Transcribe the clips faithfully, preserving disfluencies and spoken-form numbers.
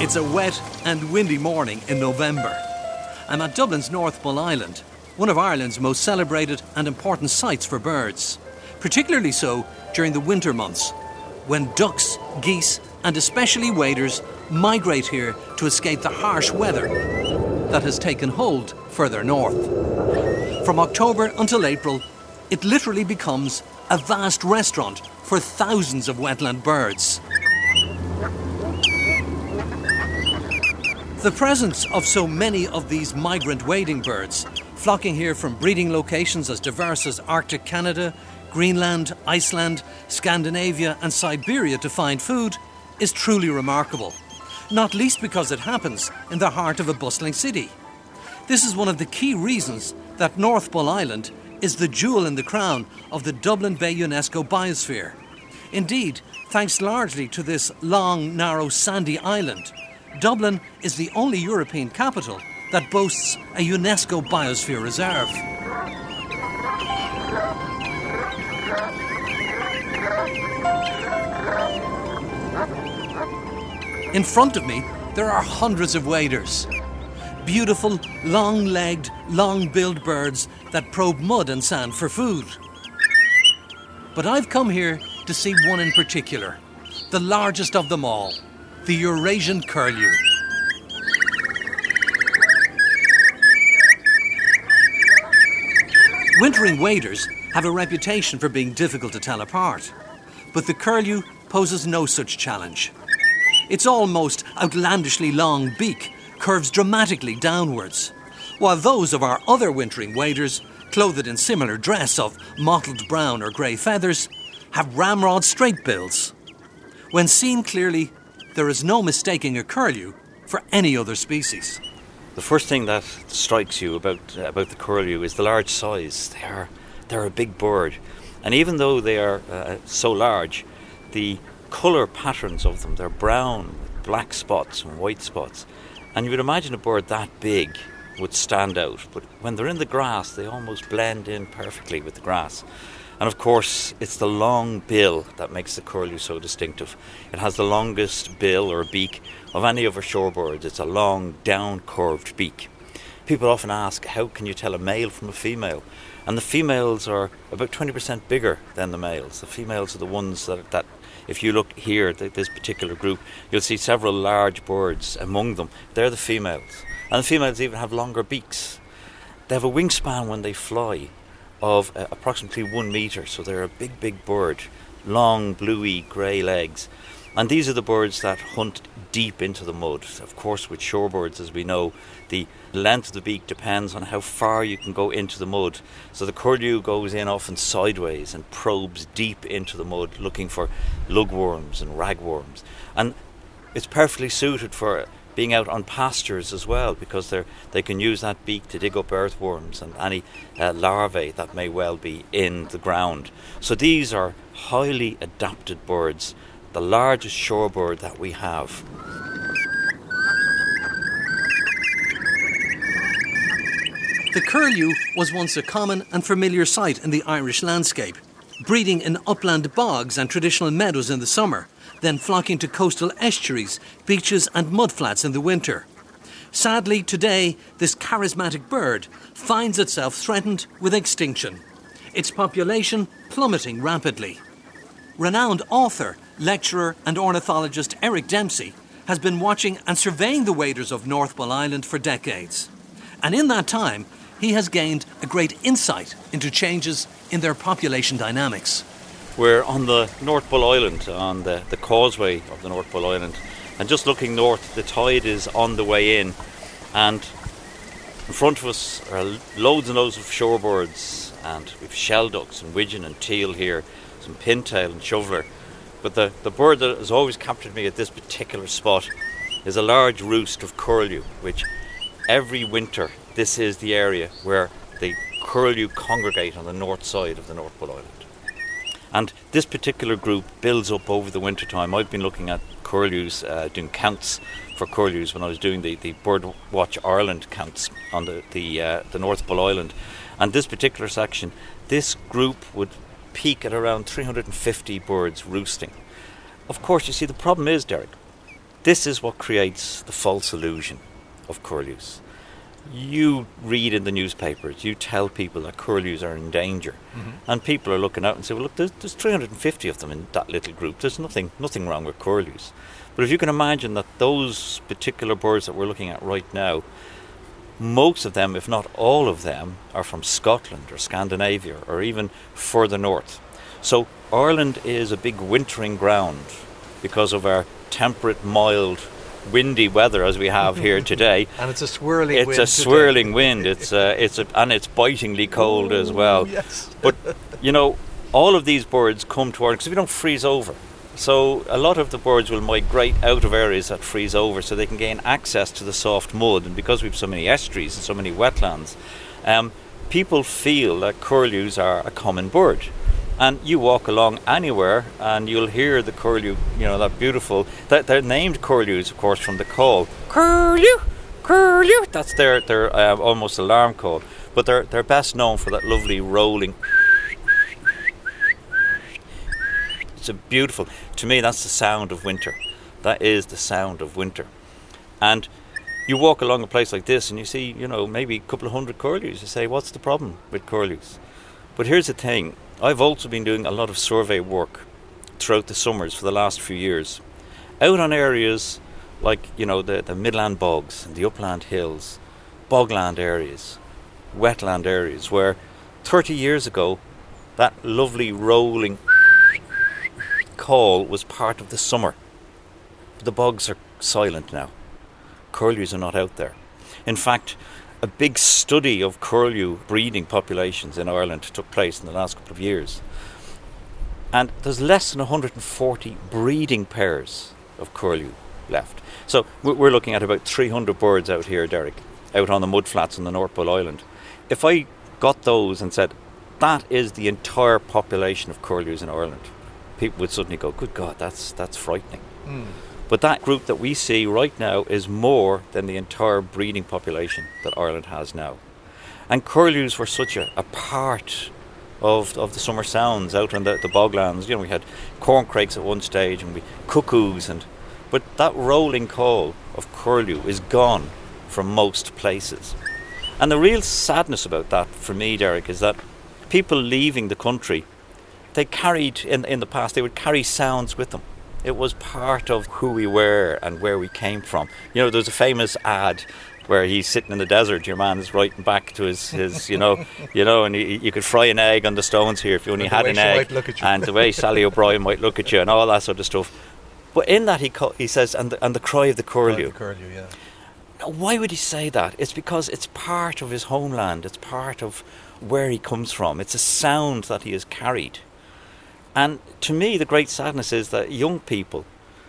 It's a wet and windy morning in November. I'm at Dublin's North Bull Island, one of Ireland's most celebrated and important sites for birds, particularly so during the winter months, when ducks, geese and especially waders migrate here to escape the harsh weather that has taken hold further north. From October until April, it literally becomes a vast restaurant for thousands of wetland birds. The presence of so many of these migrant wading birds, flocking here from breeding locations as diverse as Arctic Canada, Greenland, Iceland, Scandinavia and Siberia to find food, is truly remarkable, not least because it happens in the heart of a bustling city. This is one of the key reasons that North Bull Island is the jewel in the crown of the Dublin Bay UNESCO biosphere. Indeed, thanks largely to this long, narrow, sandy island, Dublin is the only European capital that boasts a UNESCO Biosphere Reserve. In front of me, there are hundreds of waders. Beautiful, long-legged, long-billed birds that probe mud and sand for food. But I've come here to see one in particular, the largest of them all, the Eurasian curlew. Wintering waders have a reputation for being difficult to tell apart, but the curlew poses no such challenge. Its almost outlandishly long beak curves dramatically downwards, while those of our other wintering waders, clothed in similar dress of mottled brown or grey feathers, have ramrod straight bills. When seen clearly, there is no mistaking a curlew for any other species. The first thing that strikes you about uh, about the curlew is the large size. They are they're a big bird, and even though they are uh, so large, the colour patterns of them, they're brown with black spots and white spots, and you would imagine a bird that big would stand out, but when they're in the grass they almost blend in perfectly with the grass. And of course it's the long bill that makes the curlew so distinctive. It has the longest bill or beak of any of our shorebirds. It's a long down curved beak. People often ask, how can you tell a male from a female? And the females are about twenty percent bigger than the males. The females are the ones that, that if you look here, this particular group, you'll see several large birds among them. They're the females. And the females even have longer beaks. They have a wingspan when they fly of uh, approximately one metre, so they're a big, big bird. Long, bluey, grey legs. And these are the birds that hunt deep into the mud. Of course, with shorebirds, as we know, the length of the beak depends on how far you can go into the mud. So the curlew goes in often sideways and probes deep into the mud, looking for lugworms and ragworms. And it's perfectly suited for being out on pastures as well, because they they can use that beak to dig up earthworms and any uh, larvae that may well be in the ground. So these are highly adapted birds, the largest shorebird that we have. The curlew was once a common and familiar sight in the Irish landscape, breeding in upland bogs and traditional meadows in the summer, then flocking to coastal estuaries, beaches and mudflats in the winter. Sadly, today, this charismatic bird finds itself threatened with extinction, its population plummeting rapidly. Renowned author, lecturer and ornithologist Eric Dempsey has been watching and surveying the waders of North Bull Island for decades. And in that time, he has gained a great insight into changes in their population dynamics. We're on the North Bull Island, on the, the causeway of the North Bull Island. And just looking north, the tide is on the way in. And in front of us are loads and loads of shorebirds. And we've shell ducks and widgeon and teal here, some pintail and shoveler. But the, the bird that has always captured me at this particular spot is a large roost of curlew, which every winter, this is the area where the curlew congregate on the north side of the North Bull Island. And this particular group builds up over the winter time. I've been looking at curlews, uh, doing counts for curlews when I was doing the, the Birdwatch Ireland counts on the the, uh, the North Bull Island. And this particular section, this group would peak at around three hundred fifty birds roosting. Of course, you see, the problem is, Derek, This is what creates the false illusion of curlews. You read in the newspapers, you tell people that curlews are in danger, mm-hmm. and people are looking out and say, well, look, there's, there's three hundred fifty of them in that little group. There's nothing nothing wrong with curlews. But if you can imagine that those particular birds that we're looking at right now, most of them, if not all of them, are from Scotland or Scandinavia or even further north. So Ireland is a big wintering ground because of our temperate, mild, windy weather as we have here today. And it's a swirling it's wind. It's a swirling today. wind. It's uh, it's a, and it's bitingly cold Ooh, as well. Yes. But, you know, all of these birds come to Ireland because we don't freeze over. So a lot of the birds will migrate out of areas that freeze over so they can gain access to the soft mud. And because we have so many estuaries and so many wetlands, um, people feel that curlews are a common bird. And you walk along anywhere and you'll hear the curlew, you know, that beautiful, that they're named curlews, of course, from the call. Curlew, curlew. That's their, their uh, almost alarm call. But they're, they're best known for that lovely rolling. It's a beautiful, to me, that's the sound of winter. That is the sound of winter. And you walk along a place like this and you see, you know, maybe a couple of hundred curlews. You say, what's the problem with curlews? But here's the thing. I've also been doing a lot of survey work throughout the summers for the last few years. Out on areas like, you know, the, the midland bogs and the upland hills, bogland areas, wetland areas, where thirty years ago that lovely rolling call was part of the summer. The bogs are silent now. Curlews are not out there. In fact, a big study of curlew breeding populations in Ireland took place in the last couple of years. And there's less than one hundred forty breeding pairs of curlew left. So we're looking at about three hundred birds out here, Derek, out on the mudflats on the North Pole Island. If I got those and said, that is the entire population of curlews in Ireland, people would suddenly go, good God, that's that's frightening. Mm. But that group that we see right now is more than the entire breeding population that Ireland has now. And curlews were such a, a part of of the summer sounds out on the, the boglands. You know, we had corncrakes at one stage and we cuckoos, and but that rolling call of curlew is gone from most places. And the real sadness about that for me, Derek, is that people leaving the country, they carried in in the past, they would carry sounds with them. It was part of who we were and where we came from. You know, there's a famous ad where he's sitting in the desert. Your man is writing back to his, his you know, you know, and he, you could fry an egg on the stones here if you only had an egg, and the way Sally O'Brien might look at you and all that sort of stuff. But in that he co- he says, and the, and the cry of the curlew. The curlew, yeah. Now, why would he say that? It's because it's part of his homeland. It's part of where he comes from. It's a sound that he has carried. And to me, the great sadness is that young people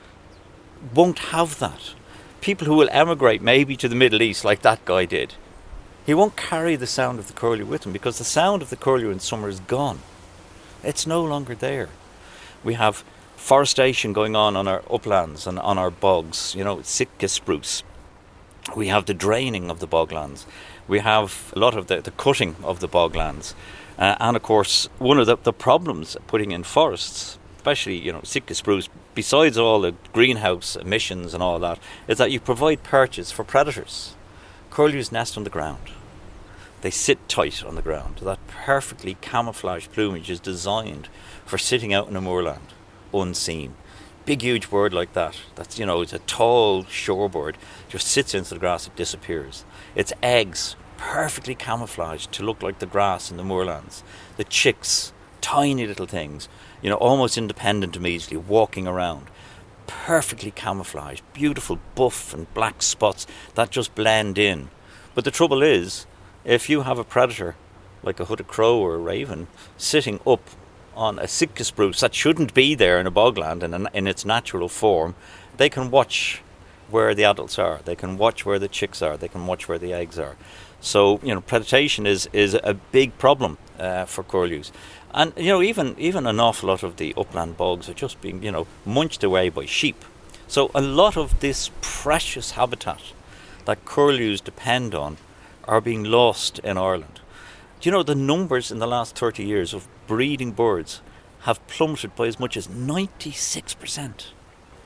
won't have that. People who will emigrate maybe to the Middle East like that guy did, he won't carry the sound of the curlew with him because the sound of the curlew in summer is gone. It's no longer there. We have forestation going on on our uplands and on our bogs, you know, Sitka spruce. We have the draining of the boglands. We have a lot of the, the cutting of the boglands. Uh, and of course, one of the, the problems putting in forests, especially, you know, Sitka spruce, besides all the greenhouse emissions and all that, is that you provide perches for predators. Curlews nest on the ground. They sit tight on the ground. That perfectly camouflaged plumage is designed for sitting out in a moorland, unseen. Big, huge bird like that, that's, you know, it's a tall shorebird, just sits into the grass, it disappears. Its eggs, perfectly camouflaged to look like the grass in the moorlands. The chicks, tiny little things, you know, almost independent immediately, walking around. Perfectly camouflaged, beautiful buff and black spots that just blend in. But the trouble is, if you have a predator, like a hooded crow or a raven, sitting up on a Sitka spruce that shouldn't be there in a bogland in, in its natural form, they can watch where the adults are. They can watch where the chicks are. They can watch where the eggs are. So, you know, predation is, is a big problem uh, for curlews. And, you know, even, even an awful lot of the upland bogs are just being, you know, munched away by sheep. So a lot of this precious habitat that curlews depend on are being lost in Ireland. Do you know the numbers in the last thirty years of breeding birds have plummeted by as much as ninety-six percent?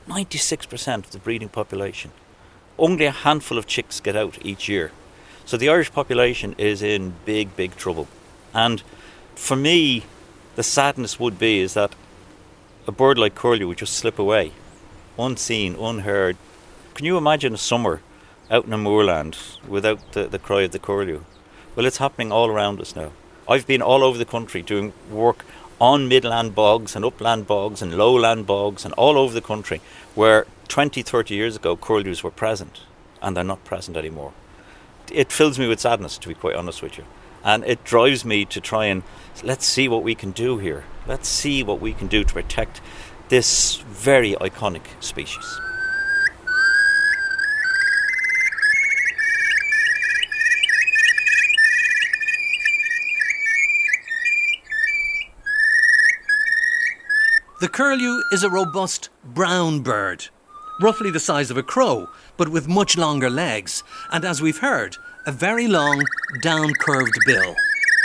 ninety-six percent of the breeding population. Only a handful of chicks get out each year. So the Irish population is in big, big trouble. And for me, the sadness would be is that a bird like curlew would just slip away, unseen, unheard. Can you imagine a summer out in a moorland without the, the cry of the curlew? Well, it's happening all around us now. I've been all over the country doing work on midland bogs and upland bogs and lowland bogs and all over the country where twenty, thirty years ago curlews were present, and they're not present anymore. It fills me with sadness, to be quite honest with you. And it drives me to try and, let's see what we can do here. Let's see what we can do to protect this very iconic species. The curlew is a robust brown bird, roughly the size of a crow, but with much longer legs, and as we've heard, a very long, down-curved bill.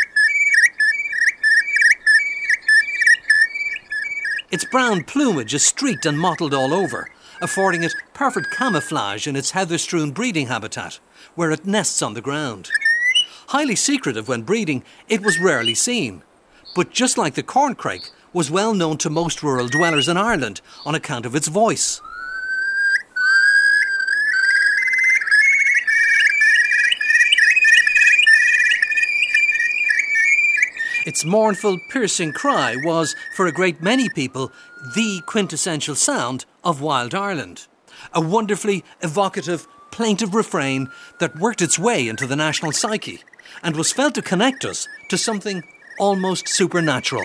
Its brown plumage is streaked and mottled all over, affording it perfect camouflage in its heather-strewn breeding habitat, where it nests on the ground. Highly secretive when breeding, it was rarely seen, but just like the corncrake, was well known to most rural dwellers in Ireland on account of its voice. Its mournful, piercing cry was, for a great many people, the quintessential sound of wild Ireland. A wonderfully evocative, plaintive refrain that worked its way into the national psyche and was felt to connect us to something almost supernatural.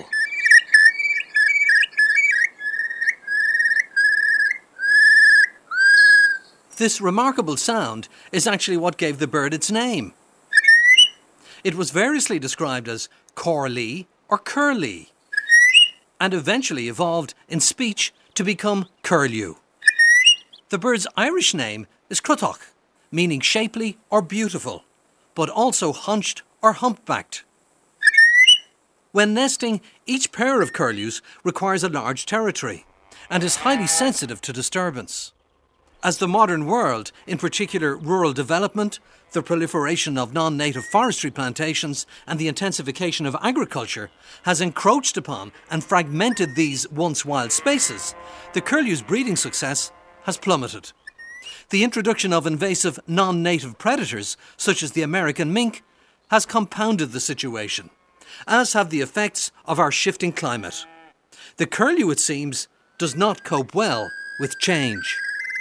This remarkable sound is actually what gave the bird its name. It was variously described as corlee or curlee, and eventually evolved in speech to become curlew. The bird's Irish name is crutach, meaning shapely or beautiful, but also hunched or humpbacked. When nesting, each pair of curlews requires a large territory and is highly sensitive to disturbance. As the modern world, in particular rural development, the proliferation of non-native forestry plantations and the intensification of agriculture has encroached upon and fragmented these once wild spaces, the curlew's breeding success has plummeted. The introduction of invasive non-native predators, such as the American mink, has compounded the situation, as have the effects of our shifting climate. The curlew, it seems, does not cope well with change.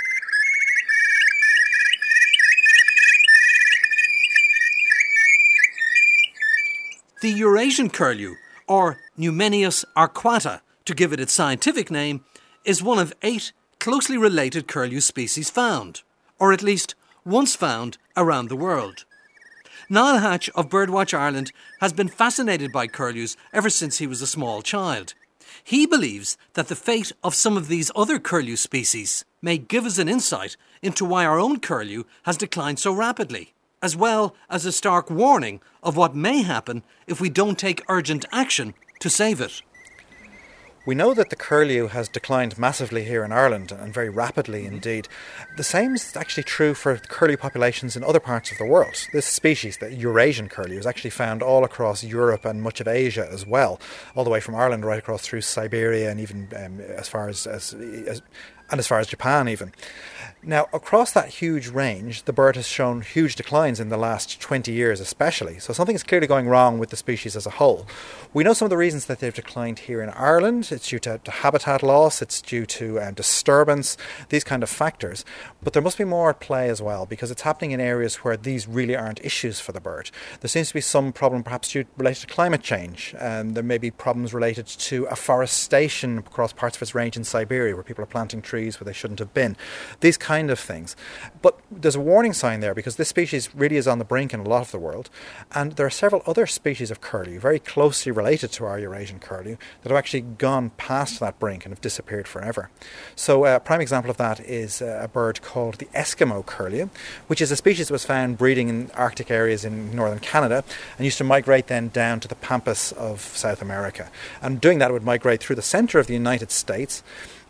The Eurasian curlew, or Numenius arquata, to give it its scientific name, is one of eight closely related curlew species found, or at least once found, around the world. Niall Hatch of Birdwatch Ireland has been fascinated by curlews ever since he was a small child. He believes that the fate of some of these other curlew species may give us an insight into why our own curlew has declined so rapidly, as well as a stark warning of what may happen if we don't take urgent action to save it. We know that the curlew has declined massively here in Ireland, and very rapidly indeed. The same is actually true for curlew populations in other parts of the world. This species, the Eurasian curlew, is actually found all across Europe and much of Asia as well, all the way from Ireland right across through Siberia and even um, as far as, as, as and as far as Japan even. Now, across that huge range, the bird has shown huge declines in the last twenty years especially, so something is clearly going wrong with the species as a whole. We know some of the reasons that they've declined here in Ireland. It's due to, to habitat loss, it's due to um, disturbance, these kind of factors. But there must be more at play as well, because it's happening in areas where these really aren't issues for the bird. There seems to be some problem perhaps due, related to climate change. Um, there may be problems related to afforestation across parts of its range in Siberia, where people are planting trees where they shouldn't have been. These kind of things. But there's a warning sign there, because this species really is on the brink in a lot of the world, and there are several other species of curlew very closely related to our Eurasian curlew that have actually gone past that brink and have disappeared forever. So a prime example of that is a bird called the Eskimo curlew, which is a species that was found breeding in Arctic areas in northern Canada and used to migrate then down to the pampas of South America. And doing that, it would migrate through the centre of the United States,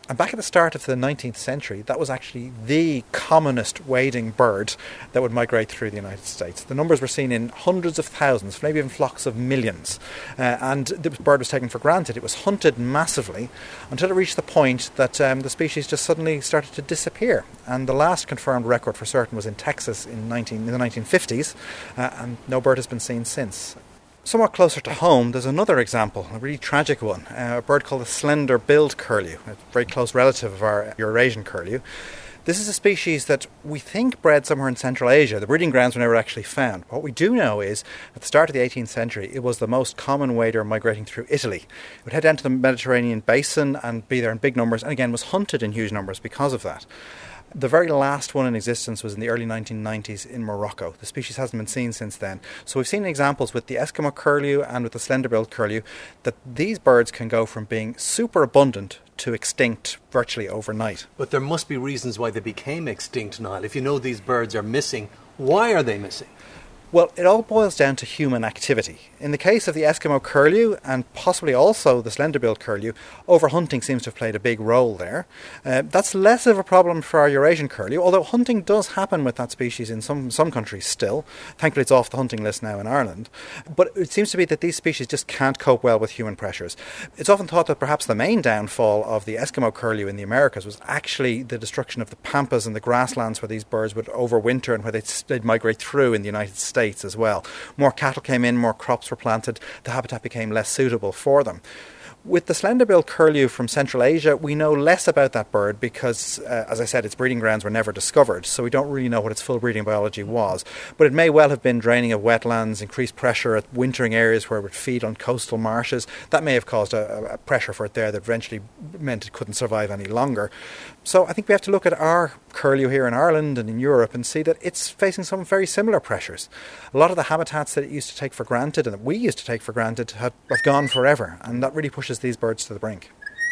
And back at the start of the nineteenth century, that was actually the commonest wading bird that would migrate through the United States. The numbers were seen in hundreds of thousands, maybe even flocks of millions. Uh, and the bird was taken for granted. It was hunted massively until it reached the point that um, the species just suddenly started to disappear. And the last confirmed record for certain was in Texas in, nineteen, in the nineteen fifties, uh, and no bird has been seen since. Somewhat closer to home, there's another example, a really tragic one, uh, a bird called the slender-billed curlew, a very close relative of our Eurasian curlew. This is a species that we think bred somewhere in Central Asia. The breeding grounds were never actually found. What we do know is, at the start of the eighteenth century, it was the most common wader migrating through Italy. It would head down to the Mediterranean basin and be there in big numbers, and again was hunted in huge numbers because of that. The very last one in existence was in the early nineteen nineties in Morocco. The species hasn't been seen since then. So we've seen examples with the Eskimo curlew and with the slender-billed curlew that these birds can go from being super abundant to extinct virtually overnight. But there must be reasons why they became extinct, Niall. If you know these birds are missing, why are they missing? Well, it all boils down to human activity. In the case of the Eskimo curlew, and possibly also the slender-billed curlew, overhunting seems to have played a big role there. Uh, that's less of a problem for our Eurasian curlew, although hunting does happen with that species in some, some countries still. Thankfully it's off the hunting list now in Ireland. But it seems to be that these species just can't cope well with human pressures. It's often thought that perhaps the main downfall of the Eskimo curlew in the Americas was actually the destruction of the pampas and the grasslands where these birds would overwinter and where they'd, they'd migrate through in the United States as well. More cattle came in, more crops were planted, the habitat became less suitable for them. With the slender-billed curlew from Central Asia, we know less about that bird because, uh, as I said, its breeding grounds were never discovered, so we don't really know what its full breeding biology was. But it may well have been draining of wetlands, increased pressure at wintering areas where it would feed on coastal marshes. That may have caused a, a pressure for it there that eventually meant it couldn't survive any longer. So I think we have to look at our curlew here in Ireland and in Europe and see that it's facing some very similar pressures. A lot of the habitats that it used to take for granted and that we used to take for granted have, have gone forever, and that really pushes these birds to the brink.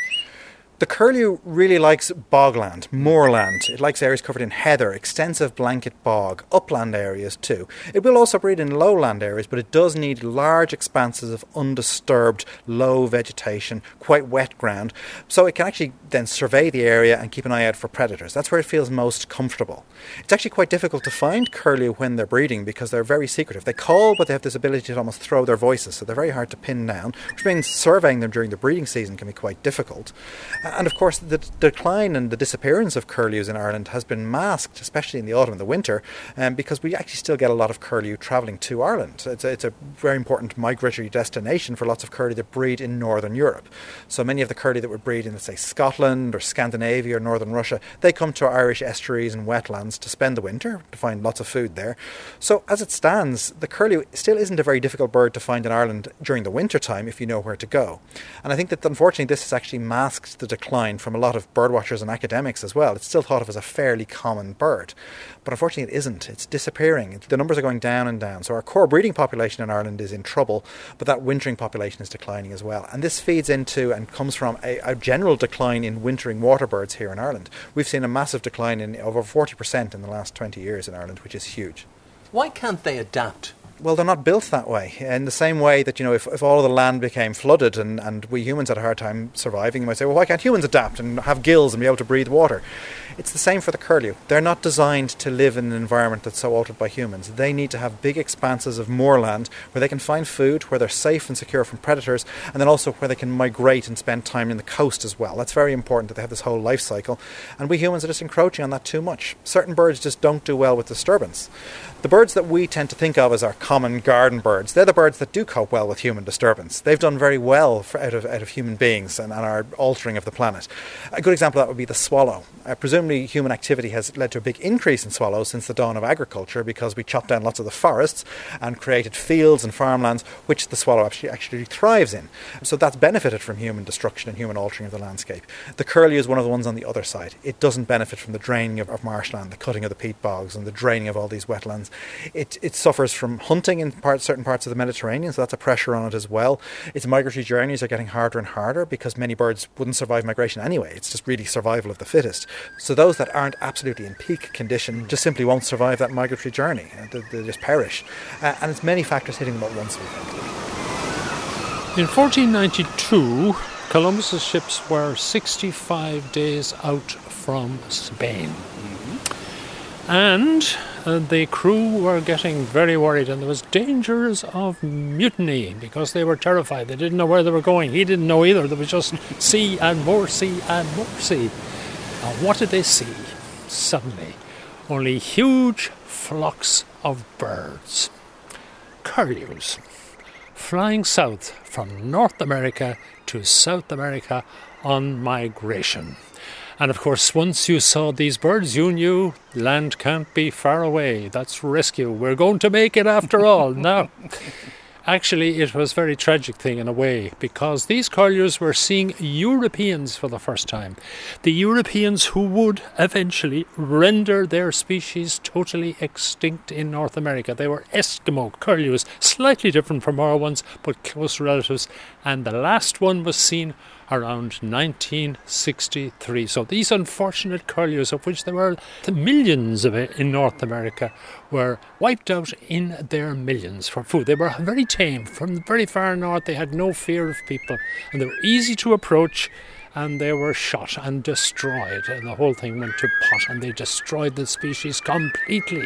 The curlew really likes bogland, moorland. It likes areas covered in heather, extensive blanket bog, upland areas too. It will also breed in lowland areas, but it does need large expanses of undisturbed, low vegetation, quite wet ground, so it can actually then survey the area and keep an eye out for predators. That's where it feels most comfortable. It's actually quite difficult to find curlew when they're breeding because they're very secretive. They call, but they have this ability to almost throw their voices, so they're very hard to pin down, which means surveying them during the breeding season can be quite difficult. And of course, the decline and the disappearance of curlews in Ireland has been masked, especially in the autumn and the winter, um, because we actually still get a lot of curlew travelling to Ireland. It's a, it's a very important migratory destination for lots of curlew that breed in Northern Europe. So many of the curlew that would breed in, let's say, Scotland or Scandinavia or Northern Russia, they come to Irish estuaries and wetlands to spend the winter, to find lots of food there. So as it stands, the curlew still isn't a very difficult bird to find in Ireland during the winter time if you know where to go. And I think that unfortunately this has actually masked the decline from a lot of birdwatchers and academics as well. It's still thought of as a fairly common bird, but unfortunately it isn't. It's disappearing. The numbers are going down and down. So our core breeding population in Ireland is in trouble, but that wintering population is declining as well. And this feeds into and comes from a, a general decline in wintering water birds here in Ireland. We've seen a massive decline in over forty percent in the last twenty years in Ireland, which is huge. Why can't they adapt? Well, they're not built that way. In the same way that, you know, if, if all of the land became flooded and, and we humans had a hard time surviving, you might say, well, why can't humans adapt and have gills and be able to breathe water? It's the same for the curlew. They're not designed to live in an environment that's so altered by humans. They need to have big expanses of moorland where they can find food, where they're safe and secure from predators, and then also where they can migrate and spend time in the coast as well. That's very important that they have this whole life cycle. And we humans are just encroaching on that too much. Certain birds just don't do well with disturbance. The birds that we tend to think of as our common garden birds, they're the birds that do cope well with human disturbance. They've done very well for, out, of, out of human beings and, and our altering of the planet. A good example of that would be the swallow. Uh, presumably human activity has led to a big increase in swallows since the dawn of agriculture because we chopped down lots of the forests and created fields and farmlands which the swallow actually, actually thrives in. So that's benefited from human destruction and human altering of the landscape. The curlew is one of the ones on the other side. It doesn't benefit from the draining of, of marshland, the cutting of the peat bogs and the draining of all these wetlands. It, it suffers from hunting in part, certain parts of the Mediterranean, so that's a pressure on it as well. Its migratory journeys are getting harder and harder because many birds wouldn't survive migration anyway. It's just really survival of the fittest. So those that aren't absolutely in peak condition just simply won't survive that migratory journey. They, they just perish. Uh, and it's many factors hitting them at once, we think. In fourteen ninety-two, Columbus's ships were sixty-five days out from Spain. Mm-hmm. And uh, the crew were getting very worried, and there was dangers of mutiny because they were terrified. They didn't know where they were going. He didn't know either. There was just sea and more sea and more sea. Now, what did they see? Suddenly, only huge flocks of birds, curlews, flying south from North America to South America on migration. And of course, once you saw these birds, you knew land can't be far away. That's rescue. We're going to make it after all. Now, actually, it was a very tragic thing in a way, because these curlews were seeing Europeans for the first time. The Europeans who would eventually render their species totally extinct in North America. They were Eskimo curlews, slightly different from our ones, but close relatives. And the last one was seen around nineteen sixty-three. So these unfortunate curlews, of which there were millions of it in North America, were wiped out in their millions for food. They were very tame. From very far north, they had no fear of people, and they were easy to approach, and they were shot and destroyed, and the whole thing went to pot, and they destroyed the species completely.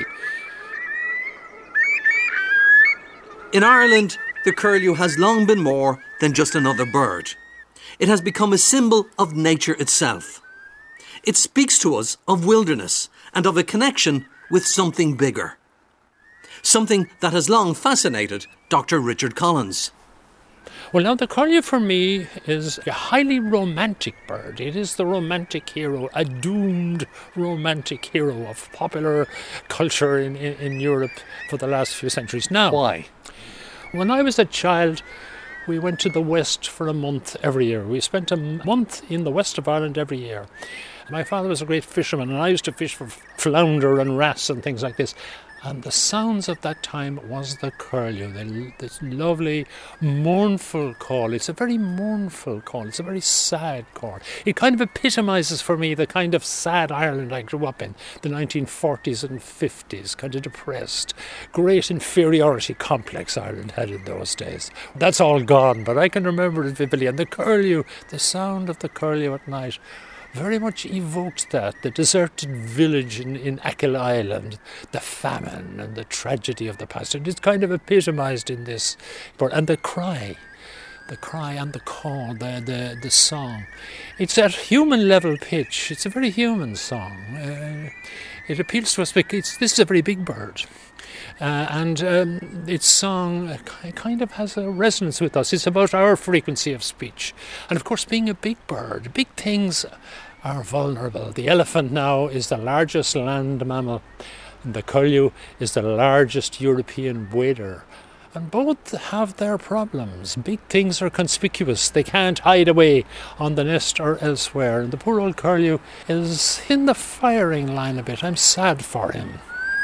In Ireland, the curlew has long been more than just another bird. It has become a symbol of nature itself. It speaks to us of wilderness and of a connection with something bigger. Something that has long fascinated Doctor Richard Collins. Well, now, the curlew for me is a highly romantic bird. It is the romantic hero, a doomed romantic hero of popular culture in, in, in Europe for the last few centuries. Now, why? When I was a child, we went to the west for a month every year. We spent a month in the west of Ireland every year. My father was a great fisherman, and I used to fish for flounder and wrasse and things like this. And the sounds of that time was the curlew, the, this lovely, mournful call. It's a very mournful call. It's a very sad call. It kind of epitomises for me the kind of sad Ireland I grew up in, the nineteen forties and fifties, kind of depressed. Great inferiority complex Ireland had in those days. That's all gone, but I can remember it vividly. And the curlew, the sound of the curlew at night, very much evoked that, the deserted village in, in Achill Island, the famine and the tragedy of the past. And it's kind of epitomised in this. And the cry, the cry and the call, the, the, the song. It's at human level pitch. It's a very human song. Uh, it appeals to us because this is a very big bird. Uh, and um, its song uh, kind of has a resonance with us. It's about our frequency of speech. And of course, being a big bird, big things are vulnerable. The elephant now is the largest land mammal, and the curlew is the largest European wader. And both have their problems. Big things are conspicuous. They can't hide away on the nest or elsewhere. And the poor old curlew is in the firing line a bit. I'm sad for him.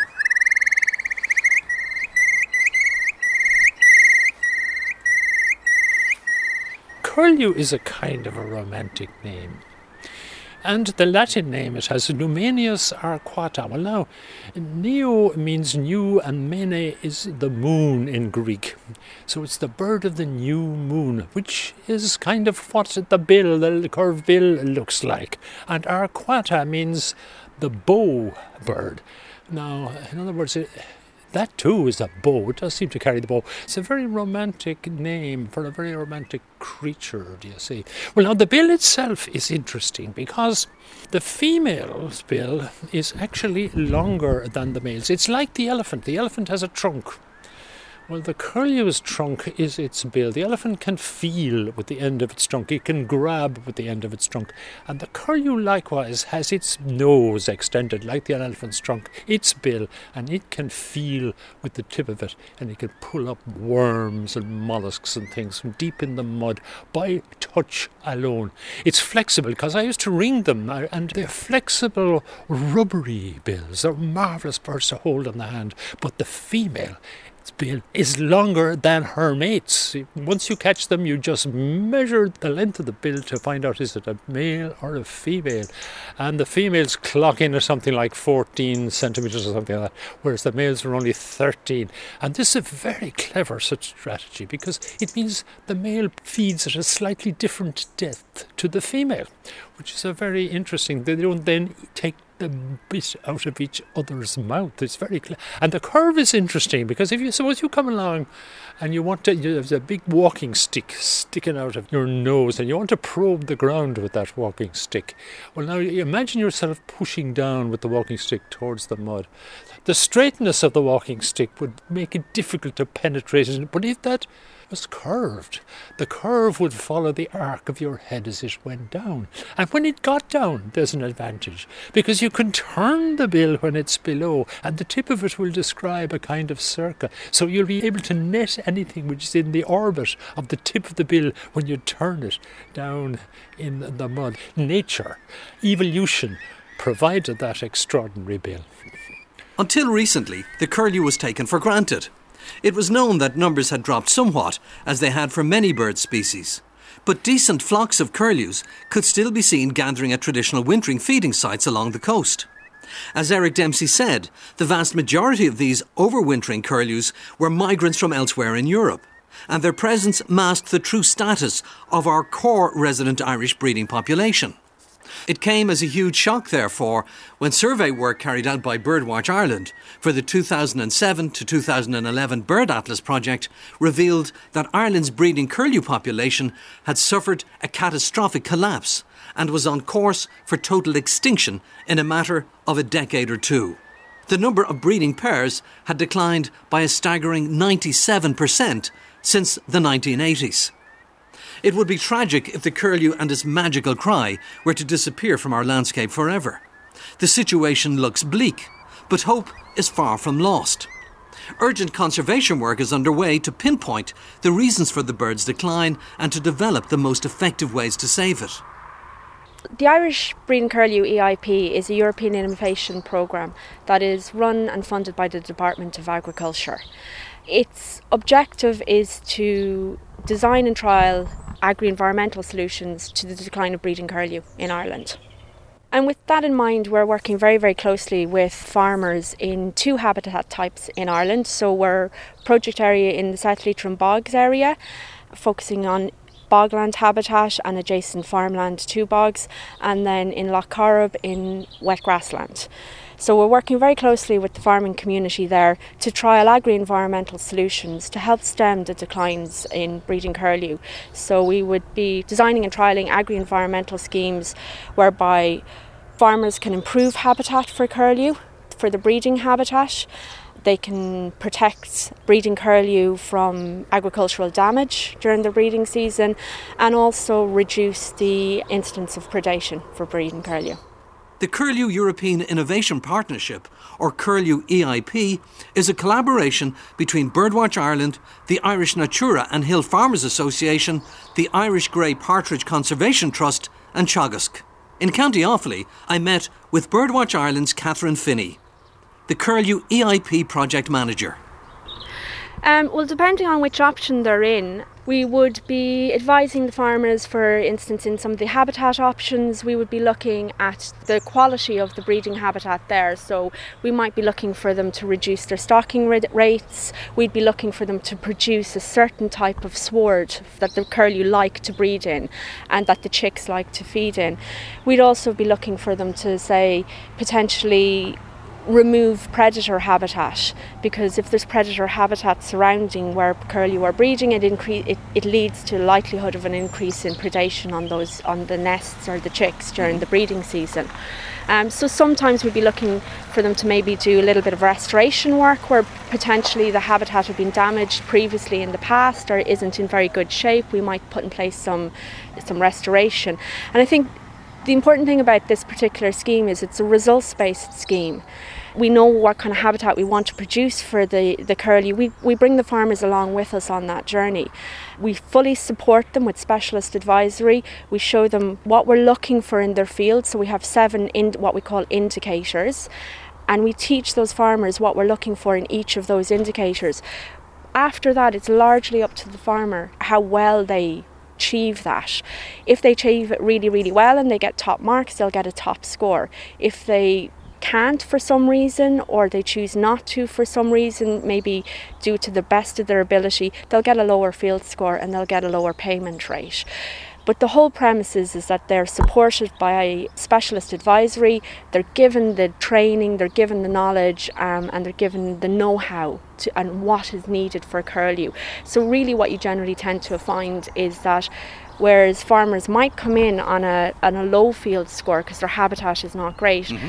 Curlew is a kind of a romantic name. And the Latin name it has, Numenius arquata. Well now, neo means new and mene is the moon in Greek. So it's the bird of the new moon, which is kind of what the bill, the curved bill looks like. And arquata means the bow bird. Now, in other words, it, that too is a bow. It does seem to carry the bow. It's a very romantic name for a very romantic creature, do you see? Well, now the bill itself is interesting because the female's bill is actually longer than the male's. It's like the elephant. The elephant has a trunk. Well, the curlew's trunk is its bill. The elephant can feel with the end of its trunk. It can grab with the end of its trunk. And the curlew likewise has its nose extended like the elephant's trunk, its bill, and it can feel with the tip of it, and it can pull up worms and mollusks and things from deep in the mud by touch alone. It's flexible because I used to ring them, and they're flexible, rubbery bills. They're marvellous birds to hold in the hand. But the female bill is longer than her mates. Once you catch them, you just measure the length of the bill to find out is it a male or a female. And the females clock in at something like fourteen centimetres or something like that, whereas the males are only thirteen. And this is a very clever such strategy because it means the male feeds at a slightly different depth to the female, which is a very interesting. They don't then take the bit out of each other's mouth. It's very clear. And the curve is interesting because if you suppose you come along and you want to, there's a big walking stick sticking out of your nose and you want to probe the ground with that walking stick. Well, now imagine yourself pushing down with the walking stick towards the mud. The straightness of the walking stick would make it difficult to penetrate it, but if that was curved, the curve would follow the arc of your head as it went down. And when it got down, there's an advantage because you can turn the bill when it's below and the tip of it will describe a kind of circle. So you'll be able to net anything which is in the orbit of the tip of the bill when you turn it down in the mud. Nature, evolution, provided that extraordinary bill. Until recently, the curlew was taken for granted. It was known that numbers had dropped somewhat, as they had for many bird species. But decent flocks of curlews could still be seen gathering at traditional wintering feeding sites along the coast. As Eric Dempsey said, the vast majority of these overwintering curlews were migrants from elsewhere in Europe, and their presence masked the true status of our core resident Irish breeding population. It came as a huge shock, therefore, when survey work carried out by Birdwatch Ireland for the two thousand seven to two thousand eleven Bird Atlas project revealed that Ireland's breeding curlew population had suffered a catastrophic collapse and was on course for total extinction in a matter of a decade or two. The number of breeding pairs had declined by a staggering ninety-seven percent since the nineteen eighties. It would be tragic if the curlew and its magical cry were to disappear from our landscape forever. The situation looks bleak, but hope is far from lost. Urgent conservation work is underway to pinpoint the reasons for the bird's decline and to develop the most effective ways to save it. The Irish Breeding Curlew E I P is a European innovation programme that is run and funded by the Department of Agriculture. Its objective is to design and trial agri-environmental solutions to the decline of breeding curlew in Ireland. And with that in mind, we're working very, very closely with farmers in two habitat types in Ireland. So we're project area in the South Leitrim Bogs area, focusing on bogland habitat and adjacent farmland to bogs, and then in Lough Corrib in wet grassland. So we're working very closely with the farming community there to trial agri-environmental solutions to help stem the declines in breeding curlew. So we would be designing and trialling agri-environmental schemes whereby farmers can improve habitat for curlew, for the breeding habitat. They can protect breeding curlew from agricultural damage during the breeding season and also reduce the incidence of predation for breeding curlew. The Curlew European Innovation Partnership, or Curlew E I P, is a collaboration between Birdwatch Ireland, the Irish Natura and Hill Farmers Association, the Irish Grey Partridge Conservation Trust and Teagasc. In County Offaly, I met with Birdwatch Ireland's Catherine Finney, the Curlew E I P project manager. Um, well, depending on which option they're in, we would be advising the farmers, for instance, in some of the habitat options, we would be looking at the quality of the breeding habitat there. So we might be looking for them to reduce their stocking rates. We'd be looking for them to produce a certain type of sward that the curlew like to breed in and that the chicks like to feed in. We'd also be looking for them to, say, potentially remove predator habitat, because if there's predator habitat surrounding where curlew are breeding, it, incre- it it leads to likelihood of an increase in predation on those on the nests or the chicks during the breeding season. Um, so sometimes we'd be looking for them to maybe do a little bit of restoration work where potentially the habitat had been damaged previously in the past or isn't in very good shape. We might put in place some some restoration. And I think the important thing about this particular scheme is it's a results-based scheme. We know what kind of habitat we want to produce for the, the curlew. We, we bring the farmers along with us on that journey. We fully support them with specialist advisory. We show them what we're looking for in their field. So we have seven in, what we call indicators. and we teach those farmers what we're looking for in each of those indicators. After that, it's largely up to the farmer how well they achieve that. If they achieve it really, really well and they get top marks, they'll get a top score. If they can't for some reason, or they choose not to for some reason, maybe due to the best of their ability, they'll get a lower field score and they'll get a lower payment rate. But the whole premise is, is that they're supported by specialist advisory, they're given the training, they're given the knowledge, um, and they're given the know-how to, and what is needed for curlew. So really what you generally tend to find is that whereas farmers might come in on a, on a low field score because their habitat is not great, mm-hmm.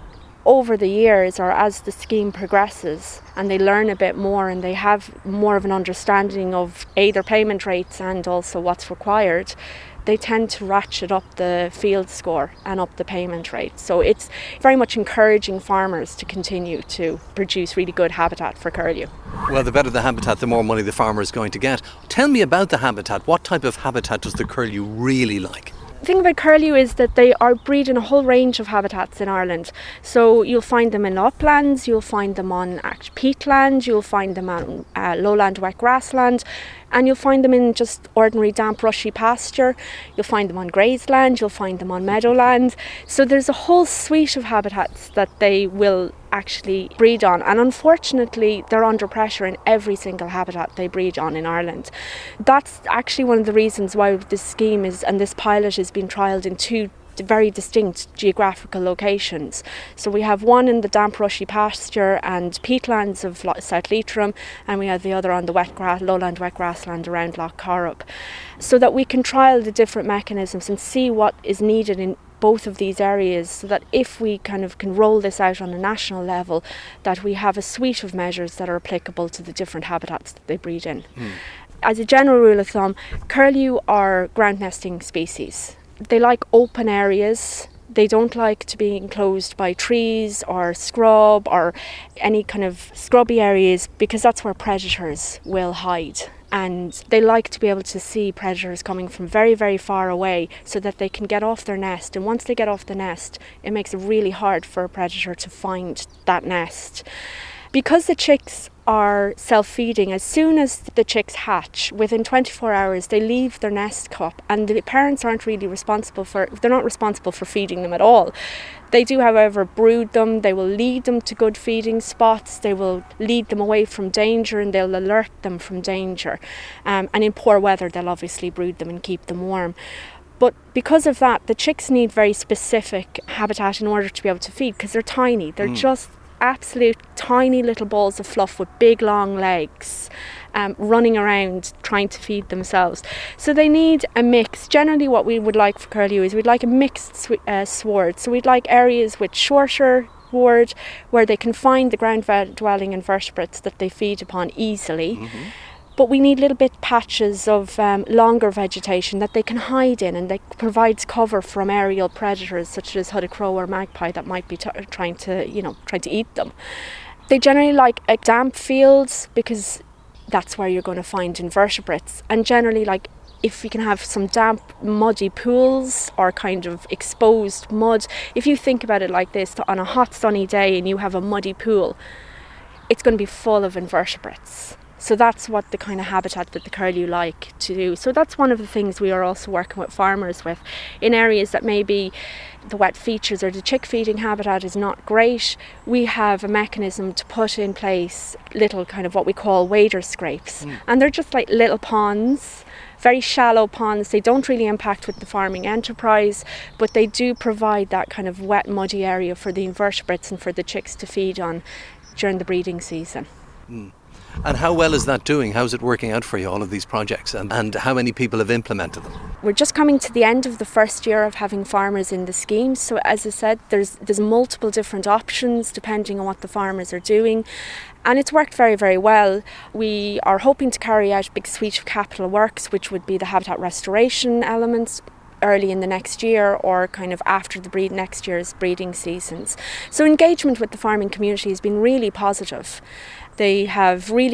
over the years, or as the scheme progresses and they learn a bit more and they have more of an understanding of A, their payment rates and also what's required, they tend to ratchet up the field score and up the payment rate. So it's very much encouraging farmers to continue to produce really good habitat for curlew. Well, the better the habitat, the more money the farmer is going to get. Tell me about the habitat. What type of habitat does the curlew really like? The thing about curlew is that they are breed in a whole range of habitats in Ireland. So you'll find them in uplands, you'll find them on peatland, you'll find them on uh, lowland wet grassland, and you'll find them in just ordinary damp rushy pasture. You'll find them on grazeland, you'll find them on meadowland. So there's a whole suite of habitats that they will actually breed on, and unfortunately they're under pressure in every single habitat they breed on in Ireland. That's actually one of the reasons why this scheme is, and this pilot is being trialled in two very distinct geographical locations. So we have one in the damp rushy pasture and peatlands of South Leitrim, and we have the other on the wet grass, lowland wet grassland around Lough Corrib, so that we can trial the different mechanisms and see what is needed in both of these areas, so that if we kind of can roll this out on a national level, that we have a suite of measures that are applicable to the different habitats that they breed in. Mm. As a general rule of thumb, curlew are ground nesting species. They like open areas. They don't like to be enclosed by trees or scrub or any kind of scrubby areas, because that's where predators will hide. And they like to be able to see predators coming from very, very far away so that they can get off their nest. And once they get off the nest, it makes it really hard for a predator to find that nest. Because the chicks are self-feeding, as soon as the chicks hatch, within twenty-four hours they leave their nest cup, and the parents aren't really responsible for, they're not responsible for feeding them at all. They do, however, brood them, they will lead them to good feeding spots, they will lead them away from danger, and they'll alert them from danger. Um, and in poor weather they'll obviously brood them and keep them warm. But because of that, the chicks need very specific habitat in order to be able to feed, because they're tiny, they're mm. just absolute tiny little balls of fluff with big long legs, um, running around trying to feed themselves. So they need a mix. Generally what we would like for curlew is we'd like a mixed sw- uh, sward. So we'd like areas with shorter sward where they can find the ground dwelling invertebrates that they feed upon easily. Mm-hmm. But we need little bit patches of um, longer vegetation that they can hide in, and that provides cover from aerial predators such as hooded crow or magpie that might be t- trying to, you know, trying to eat them. They generally like uh, damp fields, because that's where you're going to find invertebrates. And generally, like, if you can have some damp, muddy pools or kind of exposed mud. If you think about it like this, on a hot sunny day and you have a muddy pool, it's going to be full of invertebrates. So that's what the kind of habitat that the curlew like to do. So that's one of the things we are also working with farmers with. In areas that maybe the wet features or the chick feeding habitat is not great, we have a mechanism to put in place little kind of what we call wader scrapes. Mm. And they're just like little ponds, very shallow ponds. They don't really impact with the farming enterprise, but they do provide that kind of wet, muddy area for the invertebrates and for the chicks to feed on during the breeding season. Mm. And how well is that doing? How's it working out for you, all of these projects, and, and how many people have implemented them? We're just coming to the end of the first year of having farmers in the scheme. So as I said, there's there's multiple different options depending on what the farmers are doing. And it's worked very, very well. We are hoping to carry out a big suite of capital works, which would be the habitat restoration elements, early in the next year or kind of after the breed next year's breeding seasons. So engagement with the farming community has been really positive. They have really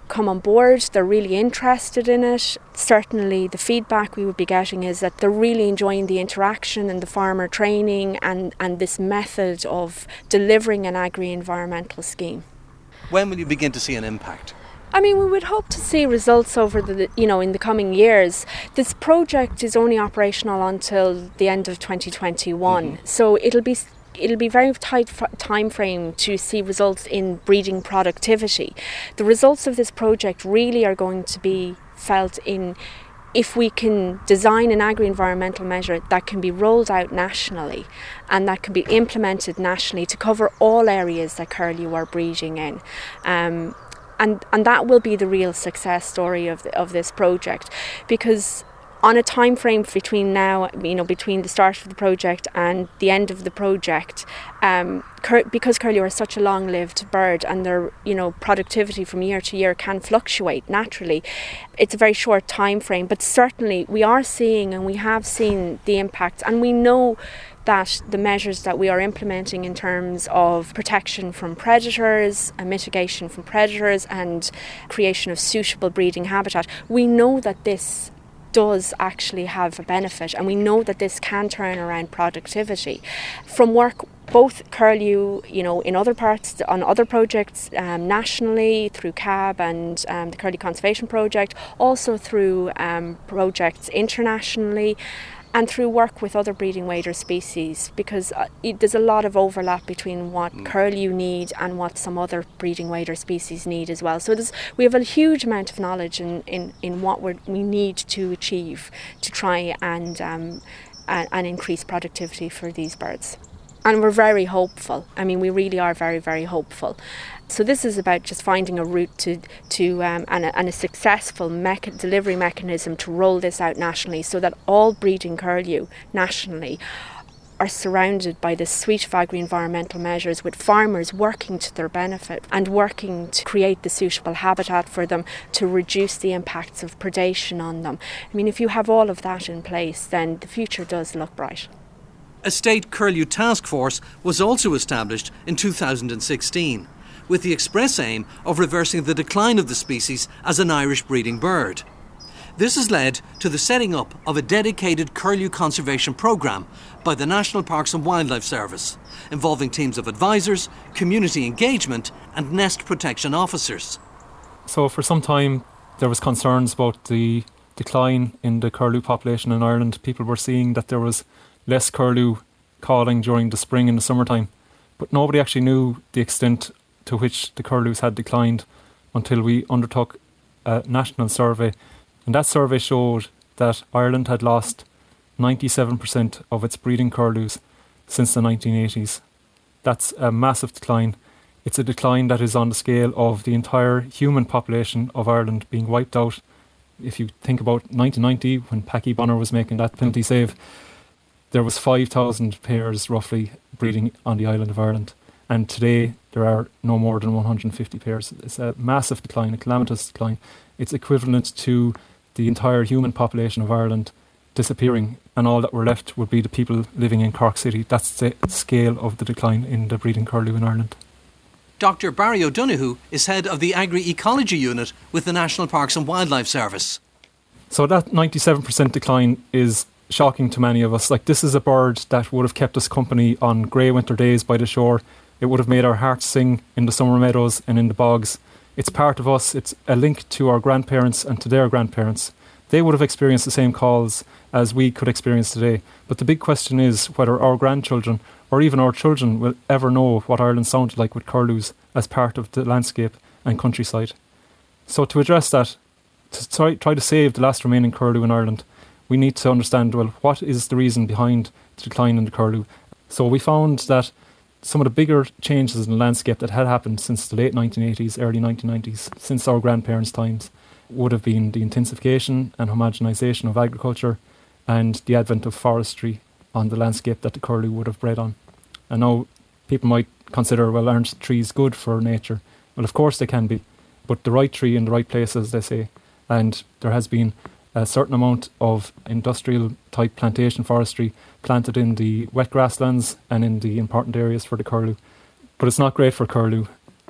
come on board, they're really interested in it. Certainly the feedback we would be getting is that they're really enjoying the interaction and the farmer training and, and this method of delivering an agri-environmental scheme. When will you begin to see an impact? I mean, we would hope to see results over the, you know, in the coming years. This project is only operational until the end of twenty twenty-one, mm-hmm. so it'll be it'll be very tight f- time frame to see results in breeding productivity. The results of this project really are going to be felt in if we can design an agri-environmental measure that can be rolled out nationally and that can be implemented nationally to cover all areas that curlew are breeding in. Um, And and that will be the real success story of the, of this project, because on a time frame between now, you know, between the start of the project and the end of the project, um, cur- because curlew are such a long-lived bird and their, you know, productivity from year to year can fluctuate naturally. It's a very short time frame, but certainly we are seeing and we have seen the impacts, and we know that the measures that we are implementing in terms of protection from predators and mitigation from predators and creation of suitable breeding habitat, we know that this does actually have a benefit, and we know that this can turn around productivity. From work both curlew, you know, in other parts, on other projects um, nationally through C A B and um, the Curlew Conservation Project, also through um, projects internationally, and through work with other breeding wader species, because uh, it, there's a lot of overlap between what mm. curlew need and what some other breeding wader species need as well. So there's, we have a huge amount of knowledge in, in, in what we're, we need to achieve to try and, um, and, and increase productivity for these birds. And we're very hopeful. I mean, we really are very, very hopeful. So this is about just finding a route to, to um, and, a, and a successful mecha- delivery mechanism to roll this out nationally, so that all breeding curlew nationally are surrounded by this suite of agri-environmental measures, with farmers working to their benefit and working to create the suitable habitat for them to reduce the impacts of predation on them. I mean, if you have all of that in place, then the future does look bright. A state curlew task force was also established in two thousand sixteen, with the express aim of reversing the decline of the species as an Irish breeding bird. This has led to the setting up of a dedicated curlew conservation programme by the National Parks and Wildlife Service, involving teams of advisors, community engagement and nest protection officers. So for some time there was concerns about the decline in the curlew population in Ireland. People were seeing that there was less curlew calling during the spring and the summertime, but nobody actually knew the extent to which the curlews had declined until we undertook a national survey. And that survey showed that Ireland had lost ninety-seven percent of its breeding curlews since the nineteen eighties. That's a massive decline. It's a decline that is on the scale of the entire human population of Ireland being wiped out. If you think about nineteen ninety, when Packy Bonner was making that penalty save, there was five thousand pairs roughly breeding on the island of Ireland. And today there are no more than one hundred fifty pairs. It's a massive decline, a calamitous decline. It's equivalent to the entire human population of Ireland disappearing, and all that were left would be the people living in Cork City. That's the scale of the decline in the breeding curlew in Ireland. Doctor Barry O'Donoghue is head of the Agri-Ecology Unit with the National Parks and Wildlife Service. So that ninety-seven percent decline is shocking to many of us. Like, this is a bird that would have kept us company on grey winter days by the shore. It would have made our hearts sing in the summer meadows and in the bogs. It's part of us. It's a link to our grandparents and to their grandparents. They would have experienced the same calls as we could experience today. But the big question is whether our grandchildren or even our children will ever know what Ireland sounded like with curlews as part of the landscape and countryside. So to address that, to try, try to save the last remaining curlew in Ireland, we need to understand, well, what is the reason behind the decline in the curlew? So we found that some of the bigger changes in the landscape that had happened since the late nineteen eighties, early nineteen nineties, since our grandparents' times, would have been the intensification and homogenisation of agriculture and the advent of forestry on the landscape that the curlew would have bred on. And now people might consider, well, aren't trees good for nature? Well, of course they can be, but the right tree in the right place, as they say. And there has been a certain amount of industrial type plantation forestry planted in the wet grasslands and in the important areas for the curlew. But it's not great for curlew.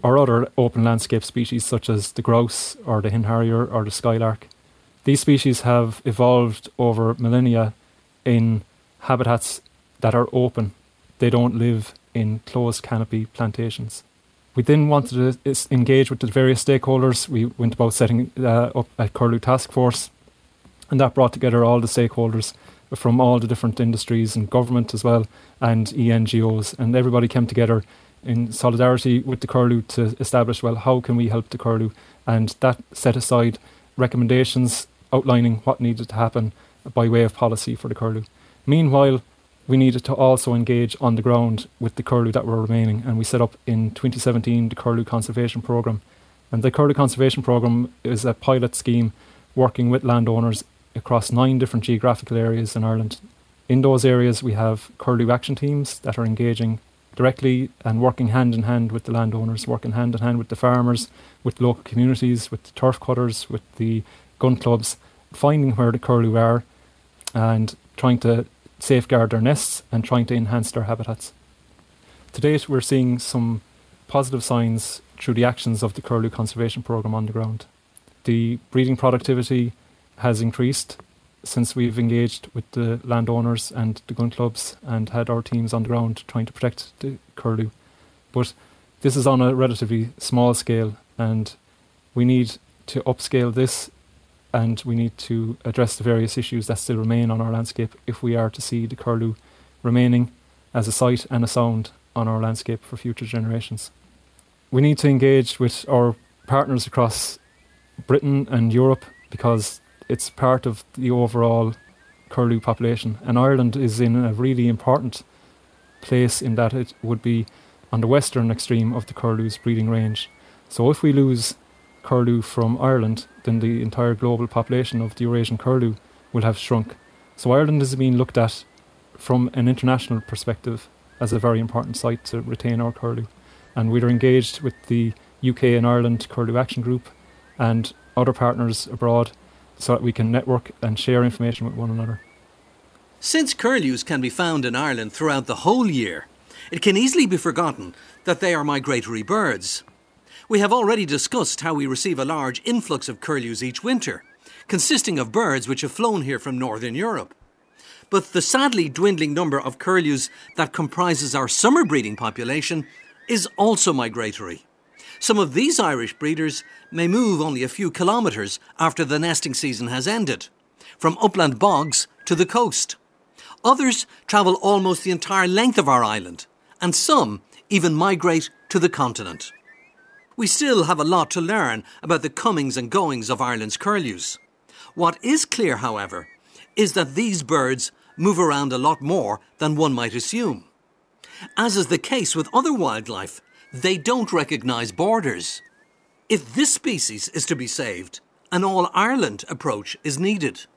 or other open landscape species such as the grouse or the hen harrier or the skylark. These species have evolved over millennia in habitats that are open. They don't live in closed canopy plantations. We then wanted to engage with the various stakeholders. We went about setting uh, up a Curlew task force, and that brought together all the stakeholders from all the different industries and government as well, and E N G Os, and everybody came together in solidarity with the curlew to establish, well, how can we help the curlew? And that set aside recommendations outlining what needed to happen by way of policy for the curlew. Meanwhile, we needed to also engage on the ground with the curlew that were remaining, and we set up in twenty seventeen the Curlew Conservation Programme. And the Curlew Conservation Programme is a pilot scheme working with landowners across nine different geographical areas in Ireland. In those areas we have curlew action teams that are engaging directly and working hand in hand with the landowners, working hand in hand with the farmers, with local communities, with the turf cutters, with the gun clubs, finding where the curlew are and trying to safeguard their nests and trying to enhance their habitats. To date, we're seeing some positive signs through the actions of the Curlew Conservation Programme on the ground. The breeding productivity has increased since we've engaged with the landowners and the gun clubs and had our teams on the ground trying to protect the curlew. But this is on a relatively small scale, and we need to upscale this, and we need to address the various issues that still remain on our landscape if we are to see the curlew remaining as a sight and a sound on our landscape for future generations. We need to engage with our partners across Britain and Europe because it's part of the overall curlew population, and Ireland is in a really important place in that it would be on the western extreme of the curlew's breeding range. So if we lose curlew from Ireland, then the entire global population of the Eurasian curlew will have shrunk. So Ireland is being looked at from an international perspective as a very important site to retain our curlew, and we're engaged with the U K and Ireland Curlew Action Group and other partners abroad so that we can network and share information with one another. Since curlews can be found in Ireland throughout the whole year, it can easily be forgotten that they are migratory birds. We have already discussed how we receive a large influx of curlews each winter, consisting of birds which have flown here from Northern Europe. But the sadly dwindling number of curlews that comprises our summer breeding population is also migratory. Some of these Irish breeders may move only a few kilometres after the nesting season has ended, from upland bogs to the coast. Others travel almost the entire length of our island, and some even migrate to the continent. We still have a lot to learn about the comings and goings of Ireland's curlews. What is clear, however, is that these birds move around a lot more than one might assume. As is the case with other wildlife, they don't recognise borders. If this species is to be saved, an all-Ireland approach is needed.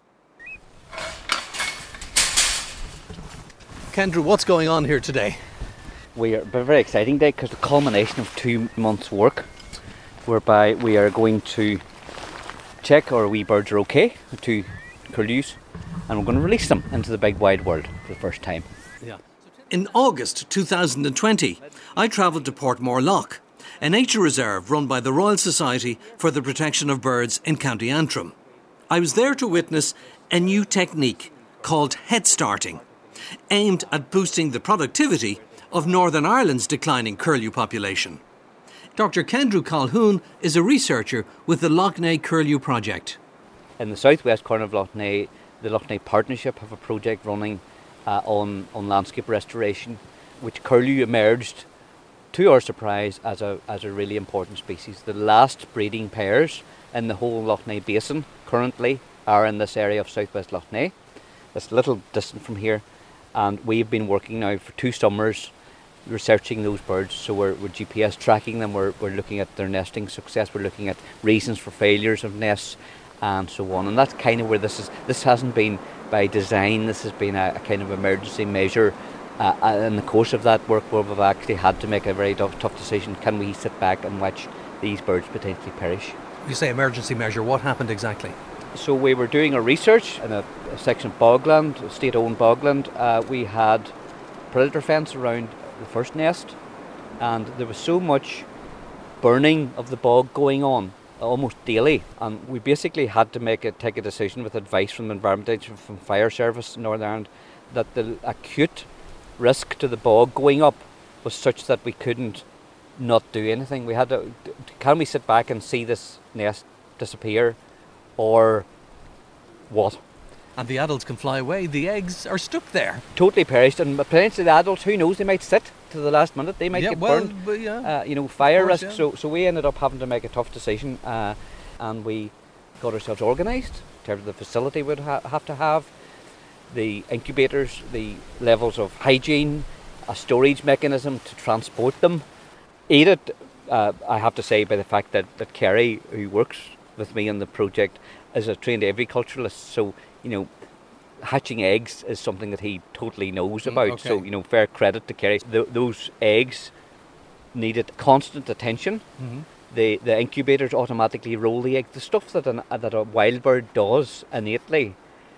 Kendrew, what's going on here today? We are a very exciting day because the culmination of two months' work, whereby we are going to check our wee birds are okay, the two curlews, and we're going to release them into the big wide world for the first time. Yeah. In August two thousand twenty, I travelled to Portmore Loch, a nature reserve run by the Royal Society for the Protection of Birds in County Antrim. I was there to witness a new technique called head starting, aimed at boosting the productivity of Northern Ireland's declining curlew population. Doctor Kendrew Calhoun is a researcher with the Lough Neagh Curlew Project. In the southwest corner of Lough Neagh, the Lough Neagh Partnership have a project running uh, on, on landscape restoration, which curlew emerged, to our surprise, as a as a really important species. The last breeding pairs in the whole Lough Neagh basin currently are in this area of southwest Lough Neagh. It's a little distant from here, and we've been working now for two summers researching those birds. So we're, we're G P S tracking them, we're, we're looking at their nesting success, we're looking at reasons for failures of nests and so on. And that's kind of where this is. This hasn't been by design, this has been a, a kind of emergency measure. Uh, in the course of that work, where we've actually had to make a very tough, tough decision. Can we sit back and watch these birds potentially perish? You say emergency measure, what happened exactly? So we were doing a research in a, a section of bogland, a state-owned bogland. Uh, we had predator fence around the first nest, and there was so much burning of the bog going on almost daily, and we basically had to make a, take a decision with advice from the Environment Agency, from Fire Service in Northern Ireland, that the acute risk to the bog going up was such that we couldn't not do anything. We had to, can we sit back and see this nest disappear, or what? And the adults can fly away, the eggs are stuck there. Totally perished, and potentially the adults, who knows, they might sit to the last minute, they might yeah, get well, burned. But yeah. Uh, you know, fire course, risk. yeah. So, so we ended up having to make a tough decision, uh, and we got ourselves organised in terms of the facility we'd ha- have to have, the incubators, the levels of hygiene, a storage mechanism to transport them. Aided, uh, I have to say, by the fact that, that Kerry, who works with me on the project, is a trained aviculturalist, so, you know, hatching eggs is something that he totally knows about. okay. So, you know, fair credit to Kerry. Th- those eggs needed constant attention. Mm-hmm. The the incubators automatically roll the egg. The stuff that an, that a wild bird does innately,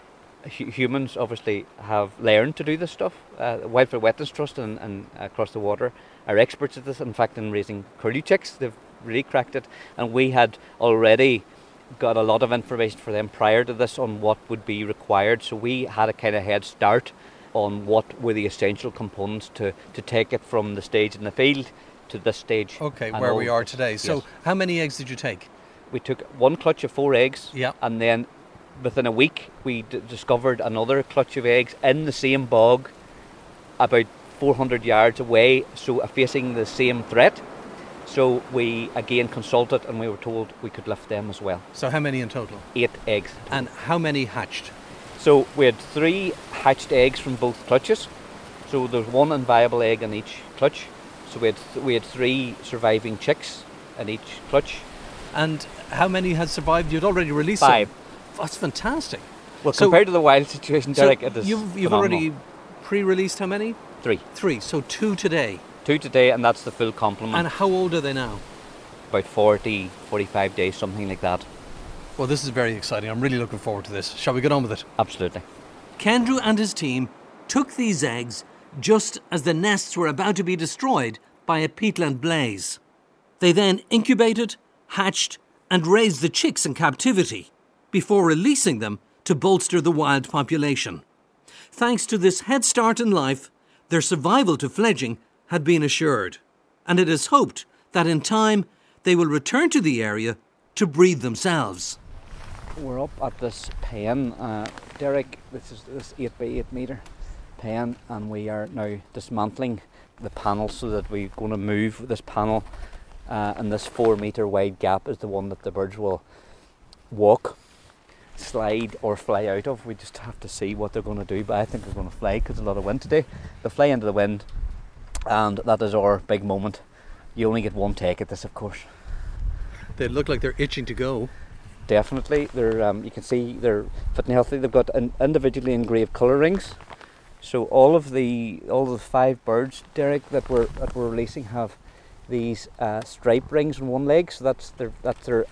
hu- humans obviously have learned to do this stuff. Uh, Wildfire Wetlands Trust and, and across the water are experts at this. In fact, in raising curlew chicks, they've really cracked it. And we had already got a lot of information for them prior to this on what would be required, so we had a kind of head start on what were the essential components to, to take it from the stage in the field to this stage. Okay, and where all we are today. So yes. how many eggs did you take? We took one clutch of four eggs, Yeah. and then within a week we d- discovered another clutch of eggs in the same bog about four hundred yards away, so uh, facing the same threat. So we again consulted, and we were told we could lift them as well. So how many in total? Eight eggs. And how many hatched? So we had three hatched eggs from both clutches. So there's one inviable egg in each clutch. So we had th- we had three surviving chicks in each clutch. And how many had survived? You'd already released Five. some. That's fantastic. Well, So- compared to the wild situation, So Derek, it is you've, you've phenomenal. already pre-released how many? Three. Three. So two today. Two today, and that's the full complement. And how old are they now? About forty, forty-five days, something like that. Well, this is very exciting. I'm really looking forward to this. Shall we get on with it? Absolutely. Kendrew and his team took these eggs just as the nests were about to be destroyed by a peatland blaze. They then incubated, hatched, and raised the chicks in captivity before releasing them to bolster the wild population. Thanks to this head start in life, their survival to fledging had been assured, and it is hoped that in time they will return to the area to breed themselves. We're up at this pen, uh, Derek. This is this eight by eight metre pen, and we are now dismantling the panel so that we're going to move this panel, uh, and this four metre wide gap is the one that the birds will walk, slide or fly out of. We just have to see what they're going to do, but I think they're going to fly because there's a lot of wind today. They'll fly into the wind, and that is our big moment. You only get one take at this, of course. They look like they're itching to go. Definitely, they're. Um, you can see they're fit and healthy. They've got an individually engraved colour rings. So all of the all of the five birds, Derek, that we're that we're releasing have these uh, stripe rings on one leg. So that's their that's their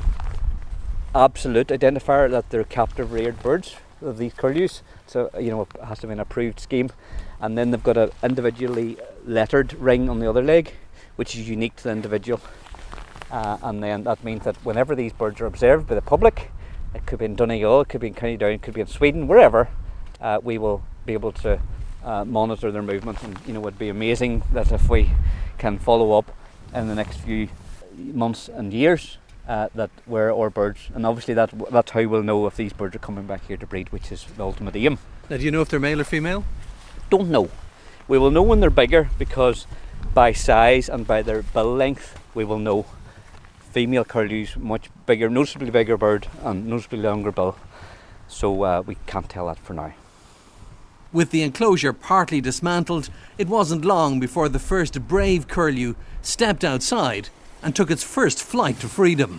absolute identifier that they're captive reared birds of these curlews. So you know, it has to be an approved scheme. And then they've got an individually lettered ring on the other leg, which is unique to the individual. Uh, and then that means that whenever these birds are observed by the public, it could be in Donegal, it could be in County Down, it could be in Sweden, wherever, uh, we will be able to uh, monitor their movements. And you know, it would be amazing that if we can follow up in the next few months and years, uh, that where our birds, and obviously that that's how we'll know if these birds are coming back here to breed, which is the ultimate aim. Now, do you know if they're male or female? Don't know. We will know when they're bigger, because by size and by their bill length we will know. Female curlews, much bigger, noticeably bigger bird and noticeably longer bill, so uh, we can't tell that for now. With the enclosure partly dismantled, it wasn't long before the first brave curlew stepped outside and took its first flight to freedom.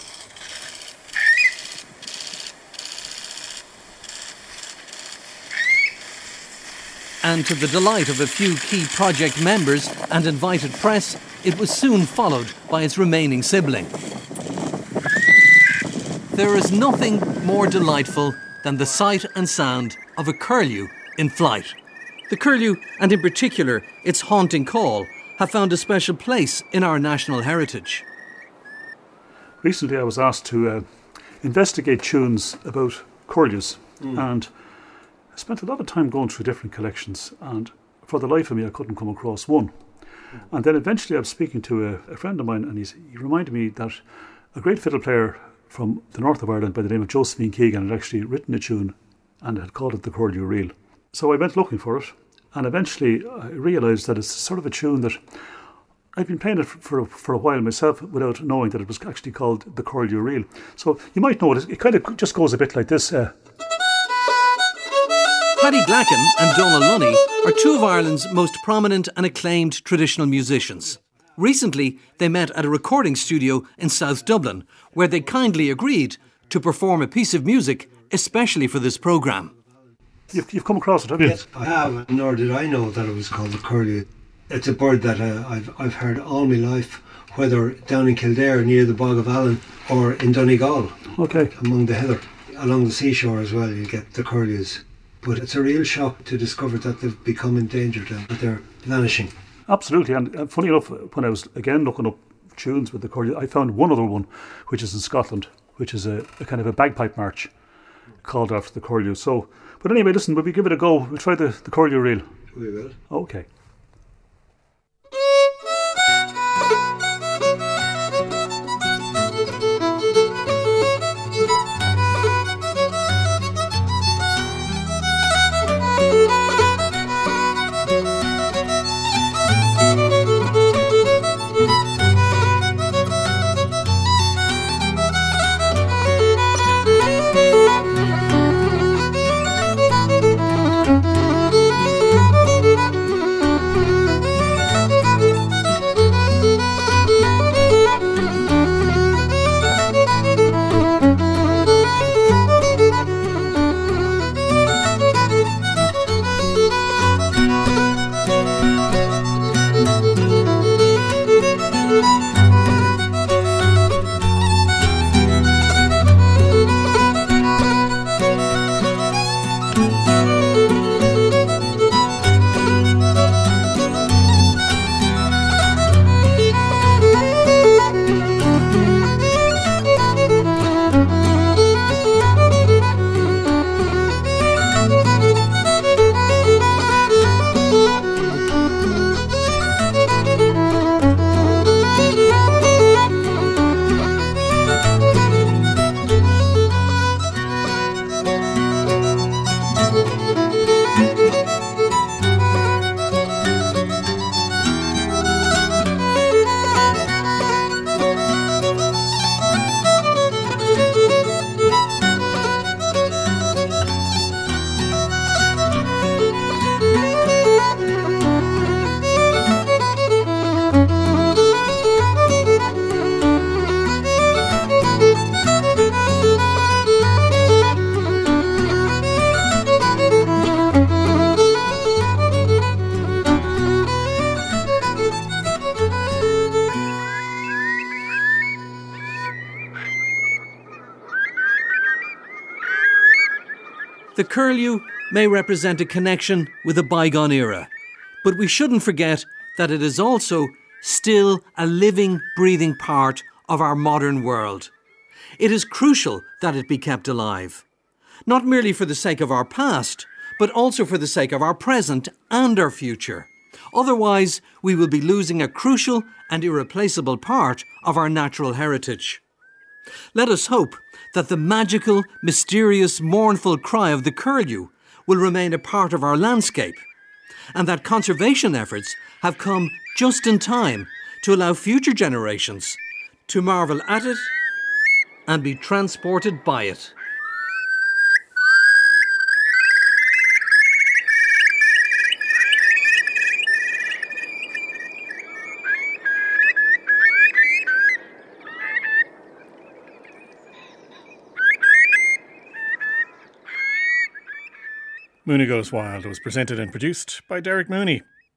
And to the delight of a few key project members and invited press, it was soon followed by its remaining sibling. There is nothing more delightful than the sight and sound of a curlew in flight. The curlew, and in particular its haunting call, have found a special place in our national heritage. Recently I was asked to uh, investigate tunes about curlews, mm. and I spent a lot of time going through different collections, and for the life of me I couldn't come across one. Mm. And then eventually I was speaking to a, a friend of mine, and he's, he reminded me that a great fiddle player from the north of Ireland by the name of Josephine Keegan had actually written a tune and had called it the Curlew Reel. So I went looking for it, and eventually I realised that it's sort of a tune that I've been playing it for, for a while myself without knowing that it was actually called the Curlew Reel. So you might know it, it kind of just goes a bit like this. Uh. Paddy Blacken and Donal Lunny are two of Ireland's most prominent and acclaimed traditional musicians. Recently, they met at a recording studio in South Dublin, where they kindly agreed to perform a piece of music especially for this programme. You've, you've come across it, have you? Yes, I have, nor did I know that it was called the curlew. It's a bird that uh, I've I've heard all my life, whether down in Kildare near the Bog of Allen or in Donegal, okay, among the heather. Along the seashore as well, you get the curlews. But it's a real shock to discover that they've become endangered and that they're vanishing. Absolutely, and uh, funny enough, when I was again looking up tunes with the curlew, I found one other one, which is in Scotland, which is a, a kind of a bagpipe march called after the curlew. So, but anyway, listen, will we give it a go? We'll try the, the Curlew Reel. We will. Okay. The curlew may represent a connection with a bygone era, but we shouldn't forget that it is also still a living, breathing part of our modern world. It is crucial that it be kept alive, not merely for the sake of our past, but also for the sake of our present and our future. Otherwise, we will be losing a crucial and irreplaceable part of our natural heritage. Let us hope that the magical, mysterious, mournful cry of the curlew will remain a part of our landscape, and that conservation efforts have come just in time to allow future generations to marvel at it and be transported by it. Mooney Goes Wild was presented and produced by Derek Mooney.